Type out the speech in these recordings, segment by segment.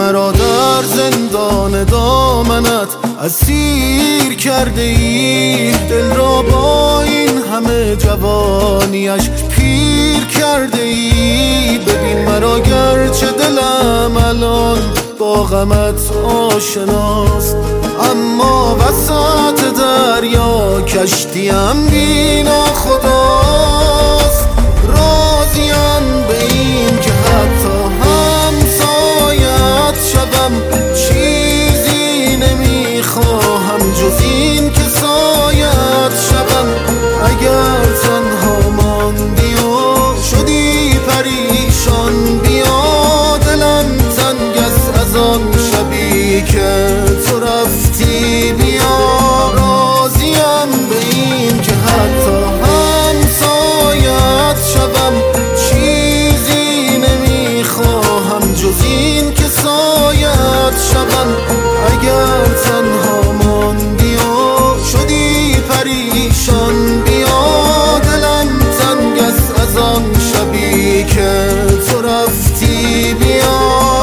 مرا در زندان دامنت اسیر کرده ای، دل را با این همه جوانیش پیر کرده ای. ببین مرا گرچه دلم الان با غمت آشناست، اما وسط دریا کشتیم بی ناخداست. راضیم به این که حتی همسایت شوم، چیزی نمیخواهم جز این که سایت شوم. اگر تنها ماندی و شدی پریشان، بیا دلم تنگ است از آن شبی که تو رفتی. بیا راضیم به این که حتی همسایت شوم، چیزی نمیخواهم جز این که سایت شوم. اگر تنها ماندی و شدی پریشان، بیا دلم تنگ است از آن شبی که تو رفتی. بیا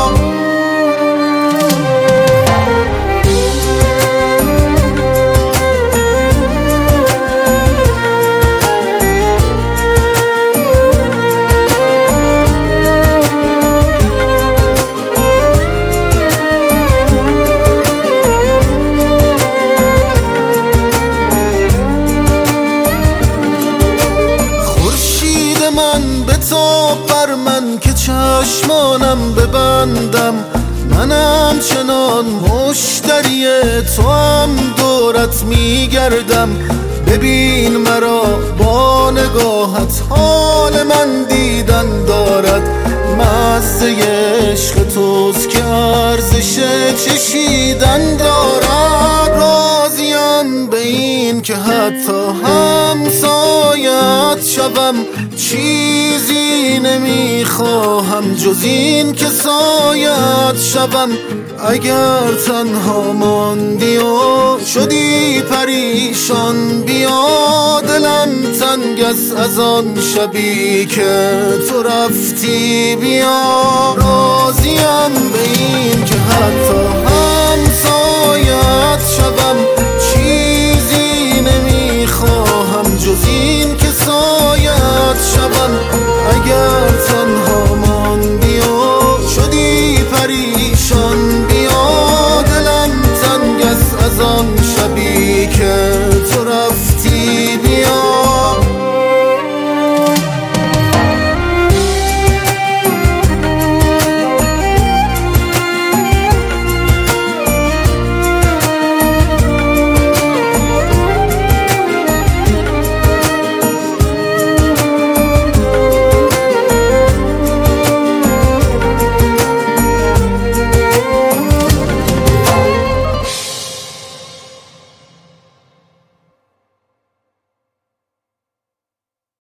بتاب بر من که چشمانم ببندم، منم چنان مشتری تو هم دورت میگردم. ببین مرا با نگاهت حال من دیدن دارد، مزه عشق توست که ارزش چشیدن دارد. راضیم به این که حتی همسایت شوم، چیزی نمیخواهم جز این که سایت شوم. اگر تنها ماندی و شدی پریشان، بیا دلم تنگ است از آن شبی که تو رفتی. بیا راضیم به این که حتی همسایت شوم، چیزی نمیخواهم جز این که سایت شوم. اگر تنها ماندی و شدی پریشان،